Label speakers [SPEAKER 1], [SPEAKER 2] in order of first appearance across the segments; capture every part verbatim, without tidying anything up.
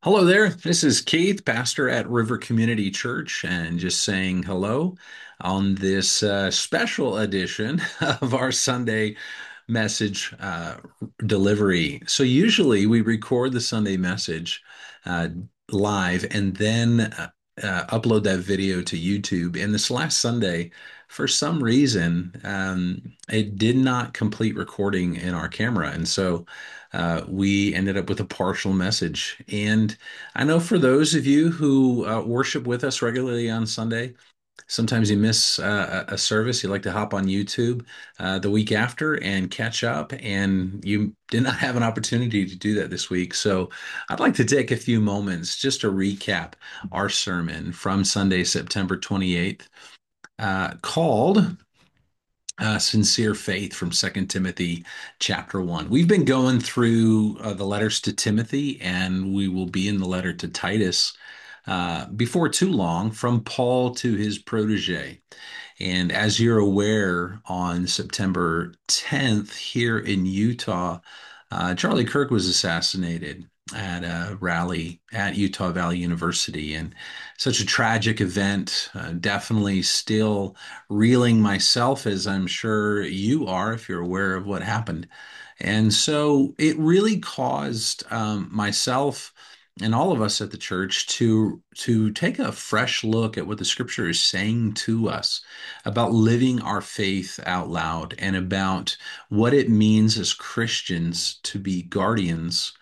[SPEAKER 1] Hello there. This is Keith, pastor at River Community Church, and just saying hello on this uh, special edition of our Sunday message uh, delivery. So, usually we record the Sunday message uh, live and then uh, uh, upload that video to YouTube. And this last Sunday, for some reason, um, it did not complete recording in our camera. And so, uh, we ended up with a partial message. And I know for those of you who uh, worship with us regularly on Sunday, sometimes you miss uh, a a service. You like to hop on YouTube uh, the week after and catch up, and you did not have an opportunity to do that this week. So I'd like to take a few moments just to recap our sermon from Sunday, September twenty-eighth, uh, called uh, Sincere Faith from Second Timothy chapter one. We've been going through uh, the letters to Timothy, and we will be in the letter to Titus uh, before too long, from Paul to his protege. And as you're aware, on September tenth here in Utah, uh, Charlie Kirk was assassinated at a rally at Utah Valley University. And such a tragic event, uh, definitely still reeling myself, as I'm sure you are if you're aware of what happened. And so it really caused um, myself and all of us at the church to to take a fresh look at what the scripture is saying to us about living our faith out loud and about what it means as Christians to be guardians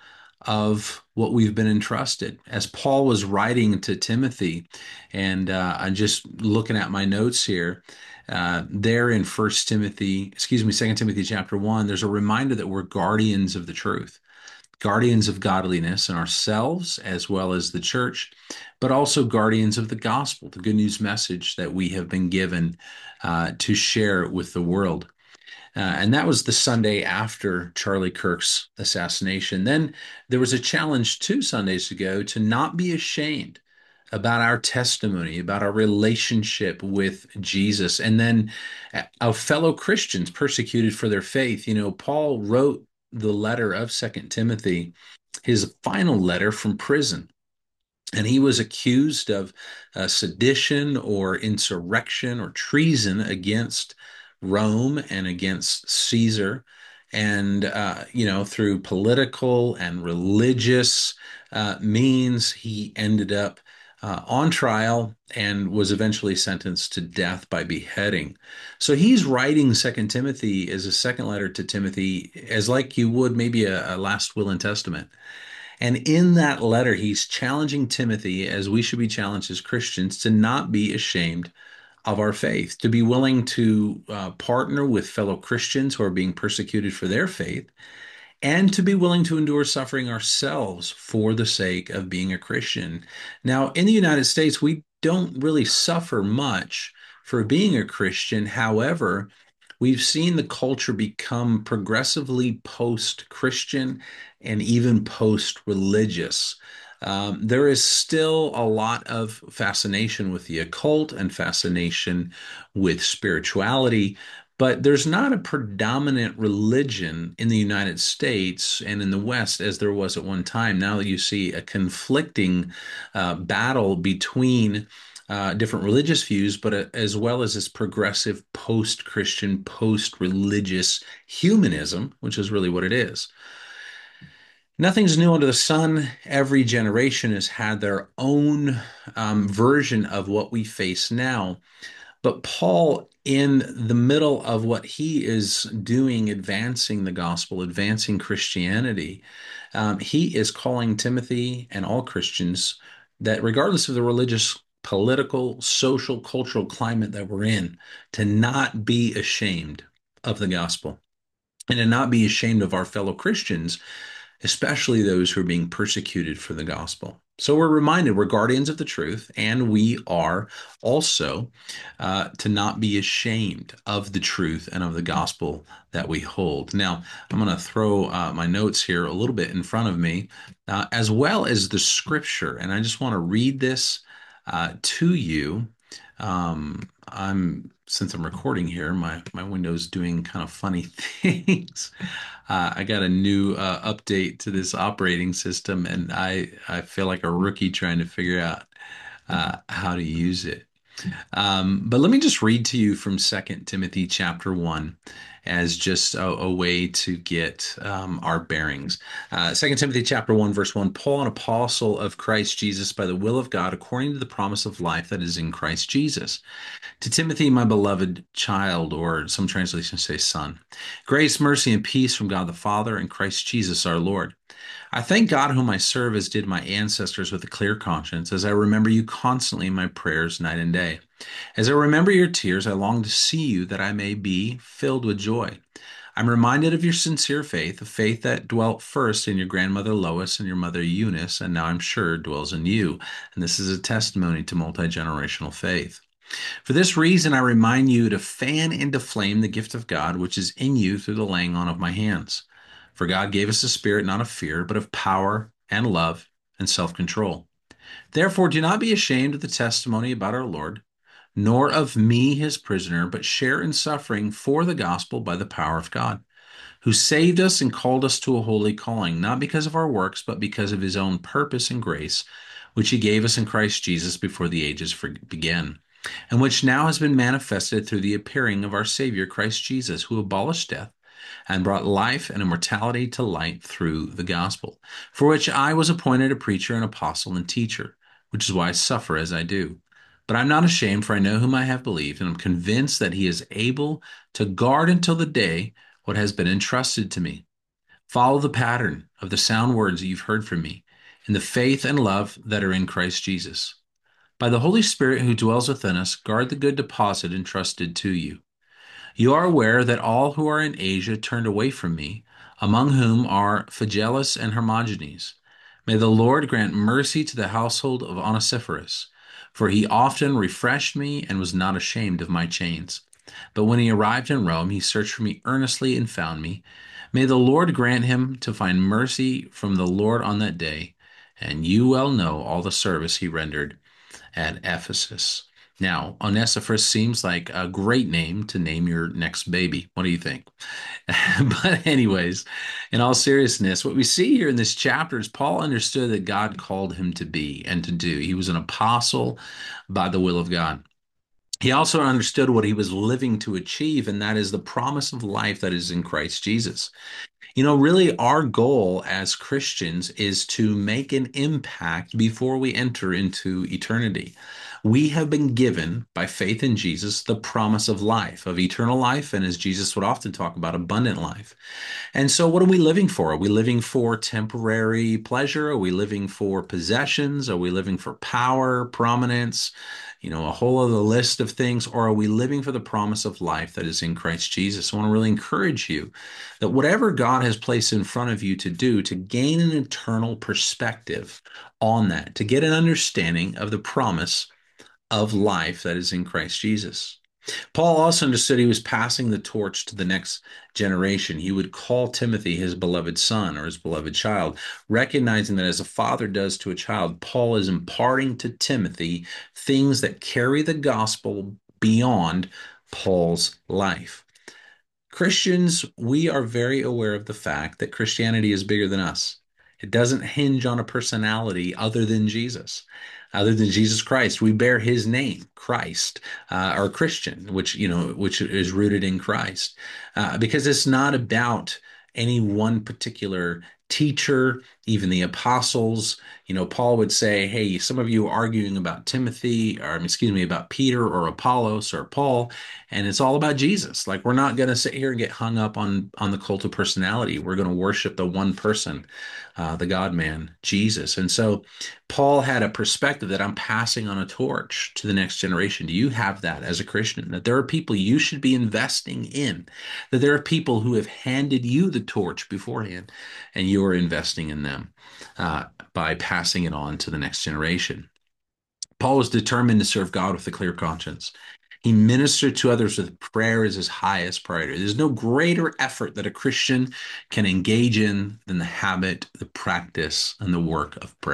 [SPEAKER 1] of what we've been entrusted. As Paul was writing to Timothy, and uh, I'm just looking at my notes here, uh, there in First Timothy, excuse me, Second Timothy chapter one, there's a reminder that we're guardians of the truth, guardians of godliness in ourselves as well as the church, but also guardians of the gospel, the good news message that we have been given uh, to share with the world. Uh, and that was the Sunday after Charlie Kirk's assassination. Then there was a challenge two Sundays ago to not be ashamed about our testimony, about our relationship with Jesus, and then uh, of fellow Christians persecuted for their faith. You know, Paul wrote the letter of Second Timothy, his final letter from prison. And he was accused of uh, sedition or insurrection or treason against Rome and against Caesar. And, uh, you know, through political and religious uh, means, he ended up uh, on trial and was eventually sentenced to death by beheading. So he's writing Second Timothy as a second letter to Timothy, as like you would maybe a, a last will and testament. And in that letter, he's challenging Timothy, as we should be challenged as Christians, to not be ashamed of our faith, to be willing to uh, partner with fellow Christians who are being persecuted for their faith, and to be willing to endure suffering ourselves for the sake of being a Christian. Now, in the United States, we don't really suffer much for being a Christian. However, we've seen the culture become progressively post-Christian and even post-religious. Um, there is still a lot of fascination with the occult and fascination with spirituality, but there's not a predominant religion in the United States and in the West as there was at one time. Now that you see a conflicting uh, battle between uh, different religious views, but uh, as well as this progressive post-Christian, post-religious humanism, which is really what it is. Nothing's new under the sun. Every generation has had their own um, version of what we face now. But Paul, in the middle of what he is doing, advancing the gospel, advancing Christianity, um, he is calling Timothy and all Christians that regardless of the religious, political, social, cultural climate that we're in, to not be ashamed of the gospel and to not be ashamed of our fellow Christians, especially those who are being persecuted for the gospel. So we're reminded we're guardians of the truth, and we are also uh, to not be ashamed of the truth and of the gospel that we hold. Now, I'm going to throw uh, my notes here a little bit in front of me, uh, as well as the scripture, and I just want to read this uh, to you. Um, I'm since I'm recording here, my my Window's doing kind of funny things. Uh, I got a new uh, update to this operating system, and I I feel like a rookie trying to figure out uh, how to use it. Um, but let me just read to you from Second Timothy chapter one as just a, a way to get um, our bearings. Uh, Second Timothy chapter one, verse one, Paul, an apostle of Christ Jesus by the will of God, according to the promise of life that is in Christ Jesus. To Timothy, my beloved child, or some translations say son, grace, mercy, and peace from God the Father and Christ Jesus our Lord. I thank God whom I serve as did my ancestors with a clear conscience, as I remember you constantly in my prayers night and day. As I remember your tears, I long to see you that I may be filled with joy. I'm reminded of your sincere faith, a faith that dwelt first in your grandmother Lois and your mother Eunice, and now I'm sure dwells in you. And this is a testimony to multi-generational faith. For this reason, I remind you to fan into flame the gift of God which is in you through the laying on of my hands. For God gave us a spirit not of fear, but of power and love and self control. Therefore, do not be ashamed of the testimony about our Lord, nor of me, his prisoner, but share in suffering for the gospel by the power of God, who saved us and called us to a holy calling, not because of our works, but because of his own purpose and grace, which he gave us in Christ Jesus before the ages began, and which now has been manifested through the appearing of our Savior Christ Jesus, who abolished death and brought life and immortality to light through the gospel, for which I was appointed a preacher and apostle and teacher, which is why I suffer as I do. But I'm not ashamed, for I know whom I have believed, and I'm convinced that he is able to guard until the day what has been entrusted to me. Follow the pattern of the sound words that you've heard from me in the faith and love that are in Christ Jesus. By the Holy Spirit who dwells within us, guard the good deposit entrusted to you. You are aware that all who are in Asia turned away from me, among whom are Phygellus and Hermogenes. May the Lord grant mercy to the household of Onesiphorus, for he often refreshed me and was not ashamed of my chains. But when he arrived in Rome, he searched for me earnestly and found me. May the Lord grant him to find mercy from the Lord on that day, and you well know all the service he rendered at Ephesus. Now, Onesiphorus seems like a great name to name your next baby. What do you think? But, anyways, in all seriousness, what we see here in this chapter is Paul understood that God called him to be and to do. He was an apostle by the will of God. He also understood what he was living to achieve, and that is the promise of life that is in Christ Jesus. You know, really, our goal as Christians is to make an impact before we enter into eternity. We have been given, by faith in Jesus, the promise of life, of eternal life, and as Jesus would often talk about, abundant life. And so, what are we living for? Are we living for temporary pleasure? Are we living for possessions? Are we living for power, prominence? You know, a whole other list of things. Or are we living for the promise of life that is in Christ Jesus? I want to really encourage you that whatever God has placed in front of you to do, to gain an eternal perspective on that, to get an understanding of the promise of life that is in Christ Jesus. Paul also understood he was passing the torch to the next generation. He would call Timothy his beloved son or his beloved child, recognizing that as a father does to a child, Paul is imparting to Timothy things that carry the gospel beyond Paul's life. Christians, we are very aware of the fact that Christianity is bigger than us. It doesn't hinge on a personality other than Jesus, other than Jesus Christ. We bear his name, Christ, uh, or Christian, which, you know, which is rooted in Christ, uh, because it's not about any one particular teacher, even the apostles. You know, Paul would say, hey, some of you are arguing about Timothy, or excuse me, about Peter or Apollos or Paul, and it's all about Jesus. Like, we're not going to sit here and get hung up on on the cult of personality. We're going to worship the one person, uh, the God man, Jesus. And so Paul had a perspective that I'm passing on a torch to the next generation. Do you have that as a Christian? That there are people you should be investing in, that there are people who have handed you the torch beforehand, and you're investing in them uh, by passing it on to the next generation. Paul was determined to serve God with a clear conscience. He ministered to others with prayer as his highest priority. There's no greater effort that a Christian can engage in than the habit, the practice, and the work of prayer.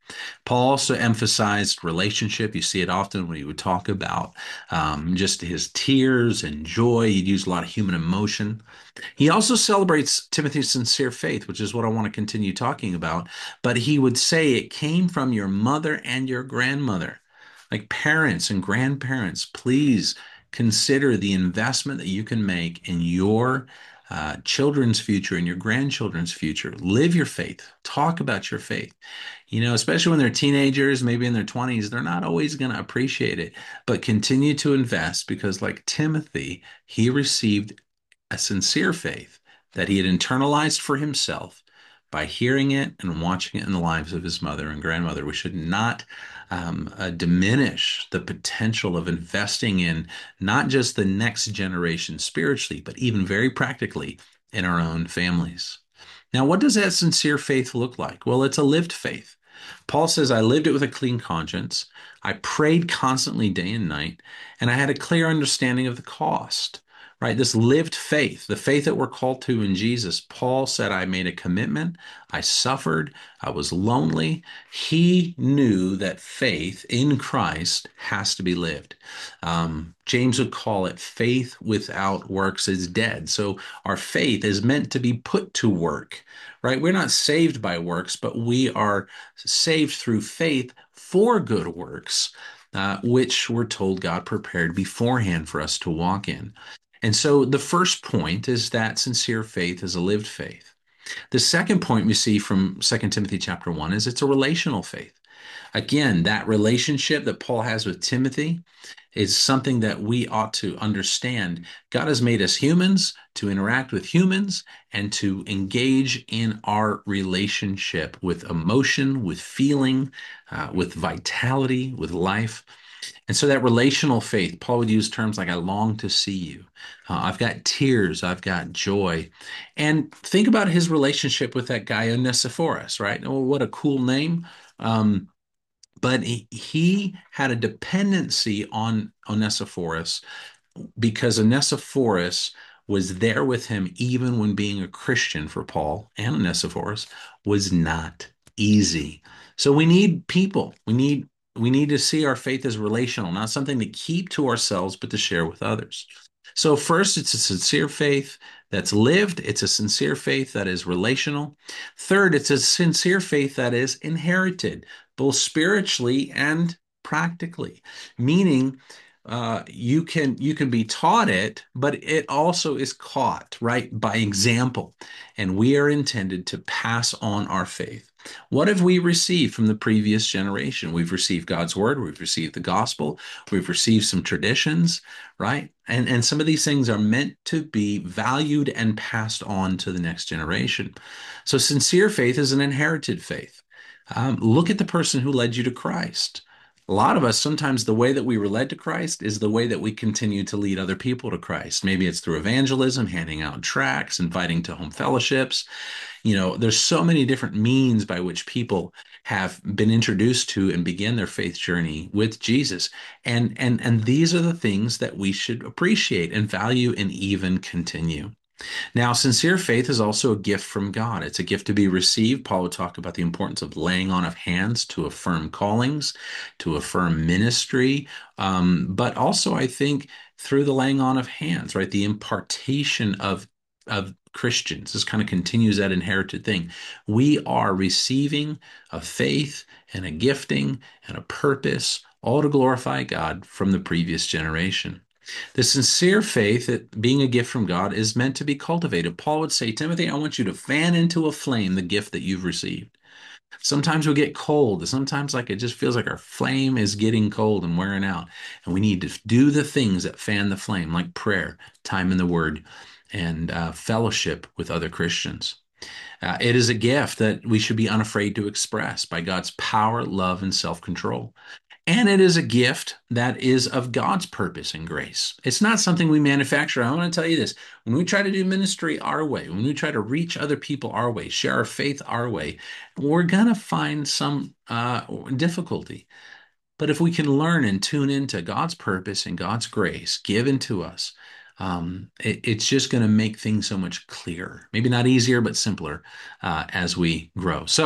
[SPEAKER 1] Paul also emphasized relationship. You see it often when he would talk about um, just his tears and joy. He'd use a lot of human emotion. He also celebrates Timothy's sincere faith, which is what I want to continue talking about. But he would say it came from your mother and your grandmother. Like parents and grandparents, please consider the investment that you can make in your uh, children's future and your grandchildren's future. Live your faith. Talk about your faith. You know, especially when they're teenagers, maybe in their twenties, they're not always going to appreciate it, but continue to invest because, like Timothy, he received a sincere faith that he had internalized for himself by hearing it and watching it in the lives of his mother and grandmother. We should not um, uh, diminish the potential of investing in not just the next generation spiritually, but even very practically in our own families. Now, what does that sincere faith look like? Well, it's a lived faith. Paul says, I lived it with a clean conscience. I prayed constantly day and night, and I had a clear understanding of the cost, right? This lived faith, the faith that we're called to in Jesus. Paul said, I made a commitment. I suffered. I was lonely. He knew that faith in Christ has to be lived. Um, James would call it faith without works is dead. So our faith is meant to be put to work, right? We're not saved by works, but we are saved through faith for good works, uh, which we're told God prepared beforehand for us to walk in. And so the first point is that sincere faith is a lived faith. The second point we see from Second Timothy chapter one is it's a relational faith. Again, that relationship that Paul has with Timothy is something that we ought to understand. God has made us humans to interact with humans and to engage in our relationship with emotion, with feeling, uh, with vitality, with life. And so that relational faith, Paul would use terms like, I long to see you. Uh, I've got tears. I've got joy. And think about his relationship with that guy, Onesiphorus, right? Oh, what a cool name. Um, but he, he had a dependency on Onesiphorus because Onesiphorus was there with him even when being a Christian for Paul and Onesiphorus was not easy. So we need people. We need we need to see our faith as relational, not something to keep to ourselves, but to share with others. So first, it's a sincere faith that's lived. It's a sincere faith that is relational. Third, it's a sincere faith that is inherited, both spiritually and practically, meaning uh, you can you can be taught it, but it also is caught, right, by example. And we are intended to pass on our faith. What have we received from the previous generation? We've received God's word, we've received the gospel, we've received some traditions, right? And and some of these things are meant to be valued and passed on to the next generation. So sincere faith is an inherited faith. Um, look at the person who led you to Christ. A lot of us, sometimes the way that we were led to Christ is the way that we continue to lead other people to Christ. Maybe it's through evangelism, handing out tracts, inviting to home fellowships. You know, there's so many different means by which people have been introduced to and begin their faith journey with Jesus. And and and these are the things that we should appreciate and value and even continue. Now, sincere faith is also a gift from God. It's a gift to be received. Paul would talk about the importance of laying on of hands to affirm callings, to affirm ministry, um, but also, I think, through the laying on of hands, right? The impartation of of Christians. This kind of continues that inherited thing. We are receiving a faith and a gifting and a purpose, all to glorify God from the previous generation. The sincere faith that being a gift from God is meant to be cultivated. Paul would say, Timothy, I want you to fan into a flame the gift that you've received. Sometimes we get cold. Sometimes like it just feels like our flame is getting cold and wearing out. And we need to do the things that fan the flame, like prayer, time in the Word, and uh, fellowship with other Christians. Uh, it is a gift that we should be unafraid to express by God's power, love, and self-control. And it is a gift that is of God's purpose and grace. It's not something we manufacture. I want to tell you this. When we try to do ministry our way, when we try to reach other people our way, share our faith our way, we're going to find some uh, difficulty. But if we can learn and tune into God's purpose and God's grace given to us, um, it, it's just going to make things so much clearer. Maybe not easier, but simpler uh, as we grow. So,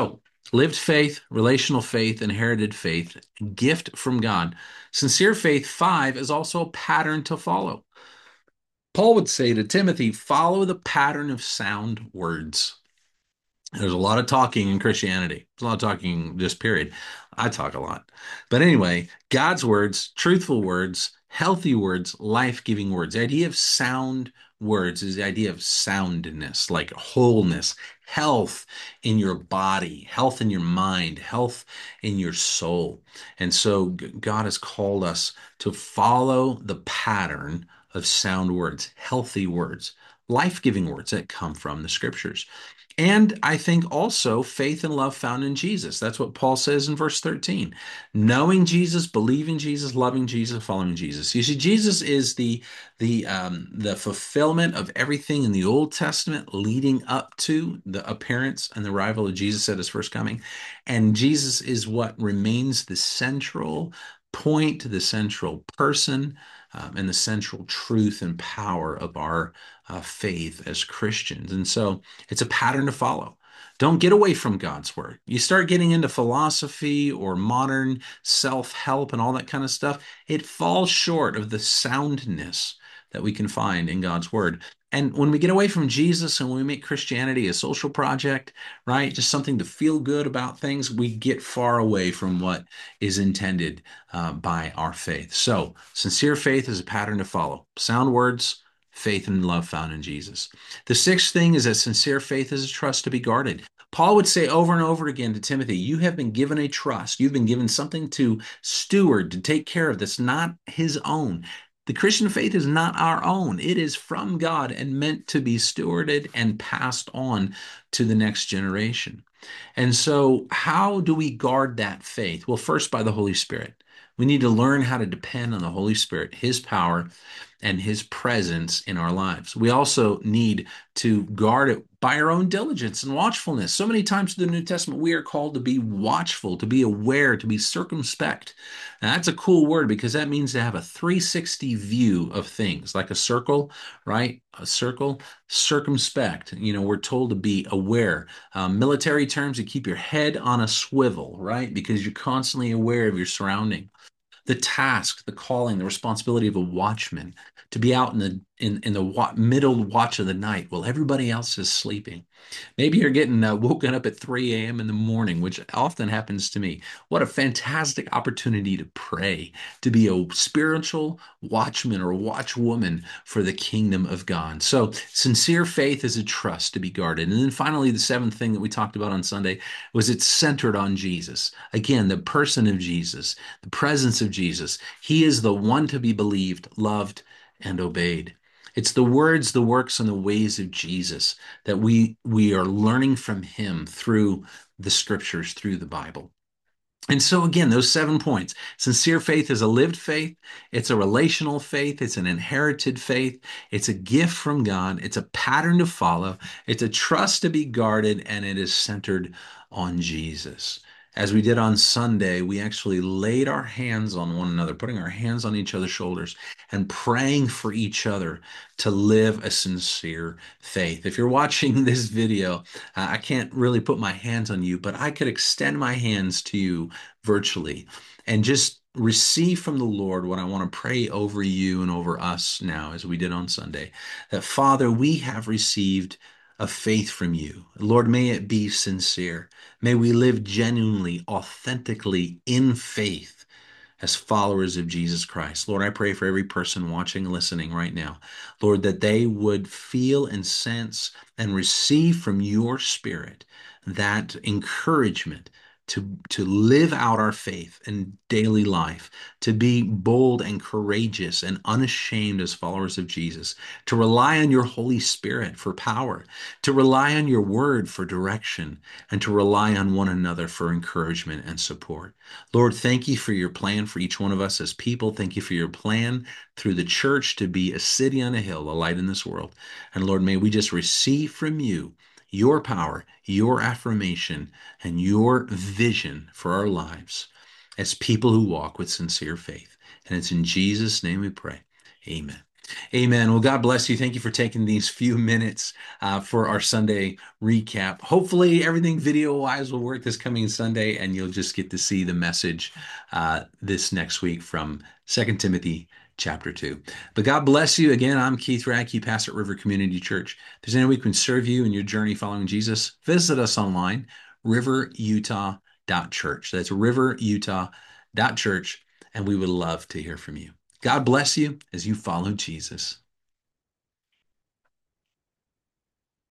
[SPEAKER 1] Lived faith, relational faith, inherited faith, gift from God. Sincere faith, five, is also a pattern to follow. Paul would say to Timothy, follow the pattern of sound words. There's a lot of talking in Christianity. There's a lot of talking, just period. I talk a lot. But anyway, God's words, truthful words, healthy words, life giving words. The idea of sound words is the idea of soundness, like wholeness, health in your body, health in your mind, health in your soul. And so God has called us to follow the pattern of sound words, healthy words, life giving words that come from the scriptures. And I think also faith and love found in Jesus. That's what Paul says in verse thirteen. Knowing Jesus, believing Jesus, loving Jesus, following Jesus. You see, Jesus is the the um, the fulfillment of everything in the Old Testament leading up to the appearance and the arrival of Jesus at his first coming. And Jesus is what remains the central point, the central person, um, and the central truth and power of our uh, faith as Christians. And so it's a pattern to follow. Don't get away from God's word. You start getting into philosophy or modern self-help and all that kind of stuff, it falls short of the soundness that we can find in God's word. And when we get away from Jesus and when we make Christianity a social project, right, just something to feel good about things, we get far away from what is intended uh, by our faith. So, sincere faith is a pattern to follow. Sound words, faith and love found in Jesus. The sixth thing is that sincere faith is a trust to be guarded. Paul would say over and over again to Timothy, you have been given a trust. You've been given something to steward, to take care of that's not his own. The Christian faith is not our own. It is from God and meant to be stewarded and passed on to the next generation. And so, how do we guard that faith? Well, first, by the Holy Spirit. We need to learn how to depend on the Holy Spirit, His power, and His presence in our lives. We also need to guard it by our own diligence and watchfulness. So many times in the New Testament, we are called to be watchful, to be aware, to be circumspect. And that's a cool word because that means to have a three sixty view of things, like a circle, right? A circle, circumspect. You know, we're told to be aware. Um, military terms, you keep your head on a swivel, right? Because you're constantly aware of your surrounding. The task, the calling, the responsibility of a watchman to be out in the in, in the wa- middle watch of the night while everybody else is sleeping. Maybe you're getting uh, woken up at three a m in the morning, which often happens to me. What a fantastic opportunity to pray, to be a spiritual watchman or watchwoman for the kingdom of God. So, sincere faith is a trust to be guarded. And then finally, the seventh thing that we talked about on Sunday was it's centered on Jesus. Again, the person of Jesus, the presence of Jesus. He is the one to be believed, loved, and obeyed. It's the words, the works, and the ways of Jesus that we we are learning from him through the scriptures, through the Bible. And so, again, those seven points. Sincere faith is a lived faith. It's a relational faith. It's an inherited faith. It's a gift from God. It's a pattern to follow. It's a trust to be guarded, and it is centered on Jesus. As we did on Sunday, we actually laid our hands on one another, putting our hands on each other's shoulders and praying for each other to live a sincere faith. If you're watching this video, uh, I can't really put my hands on you, but I could extend my hands to you virtually and just receive from the Lord what I want to pray over you and over us now, as we did on Sunday. That, Father, we have received a faith from you. Lord, may it be sincere. May we live genuinely, authentically in faith as followers of Jesus Christ. Lord, I pray for every person watching and listening right now, Lord, that they would feel and sense and receive from your Spirit that encouragement to, to live out our faith in daily life, to be bold and courageous and unashamed as followers of Jesus, to rely on your Holy Spirit for power, to rely on your word for direction, and to rely on one another for encouragement and support. Lord, thank you for your plan for each one of us as people. Thank you for your plan through the church to be a city on a hill, a light in this world. And Lord, may we just receive from you your power, your affirmation, and your vision for our lives as people who walk with sincere faith. And it's in Jesus' name we pray. Amen. Amen. Well, God bless you. Thank you for taking these few minutes uh, for our Sunday recap. Hopefully, everything video wise will work this coming Sunday, and you'll just get to see the message uh, this next week from Second Timothy chapter two. But God bless you. Again, I'm Keith Radke, pastor at River Community Church. If there's any way we can serve you in your journey following Jesus, visit us online, river utah dot church. That's river utah dot church, and we would love to hear from you. God bless you as you follow Jesus.